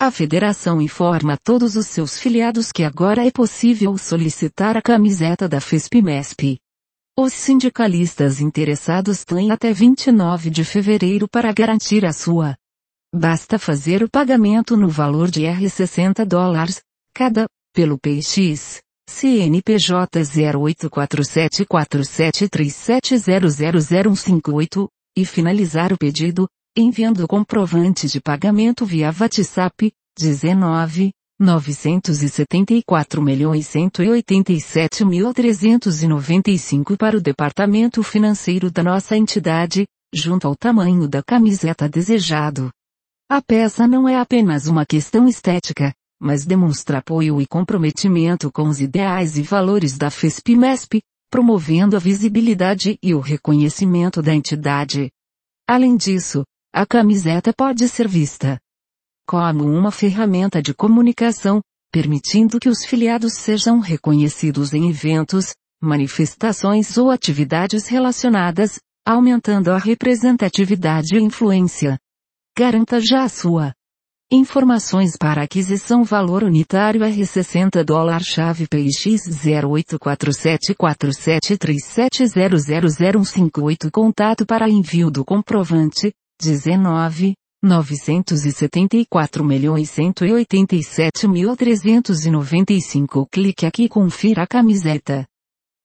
A federação informa todos os seus filiados que agora é possível solicitar a camiseta da FESP-MESP. Os sindicalistas interessados têm até 29 de fevereiro para garantir a sua. Basta fazer o pagamento no valor de $60 cada, pelo PX, CNPJ 08474737000158, e finalizar o pedido, enviando o comprovante de pagamento via WhatsApp, 19.974.187.395 para o departamento financeiro da nossa entidade, junto ao tamanho da camiseta desejado. A peça não é apenas uma questão estética, mas demonstra apoio e comprometimento com os ideais e valores da FESP-MESP, promovendo a visibilidade e o reconhecimento da entidade. Além disso, a camiseta pode ser vista como uma ferramenta de comunicação, permitindo que os filiados sejam reconhecidos em eventos, manifestações ou atividades relacionadas, aumentando a representatividade e influência. Garanta já a sua. Informações para aquisição valor unitário $60 chave PX 08474737000158 contato para envio do comprovante, 19.974.187.395 clique aqui e confira a camiseta.